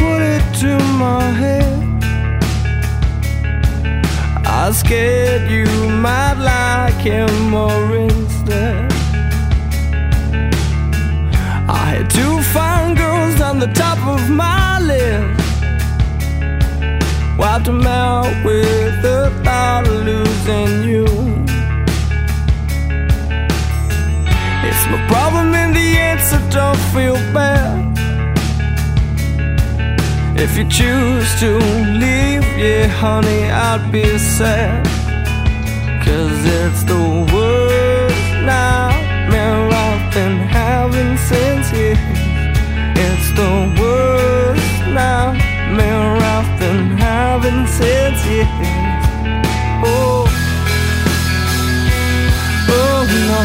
put it to my head. I was scared you might like him more instead. I had two fine girls on the top of my list, wiped them out with the thought of losing you. It's my problem in the end, so don't feel bad. If you choose to leave, yeah honey, I'd be sad. 'Cause it's the worst nightmare I've been having since years. It's the worst nightmare I've been having since years. Oh, oh no.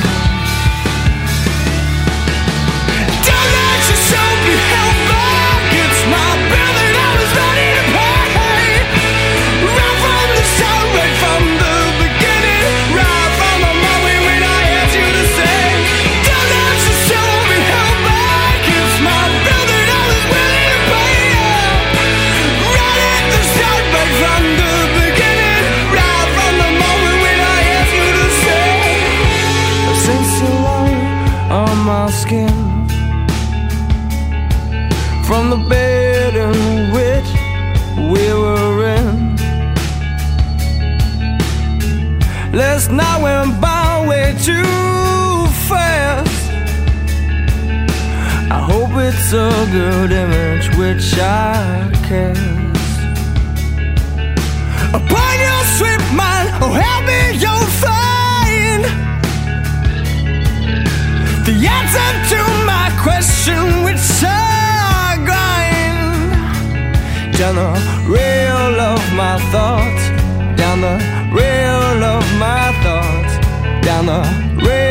Don't let yourself be held back. It's my bill that I was ready to pay. Right from the start, right from the beginning, right from the moment when I asked you to say, don't let yourself be held back. It's my bill that I was willing to pay. Right at the start, right from the beginning, right from the moment when I asked you to say. I've seen so long on my skin from the bed in which we were in. Last night went by way too fast. I hope it's a good image which I cast upon your sweet mind. Oh, help me, you'll find the answer to my question, which I grind down the rail of my thoughts, down the rail of my thoughts, down the rail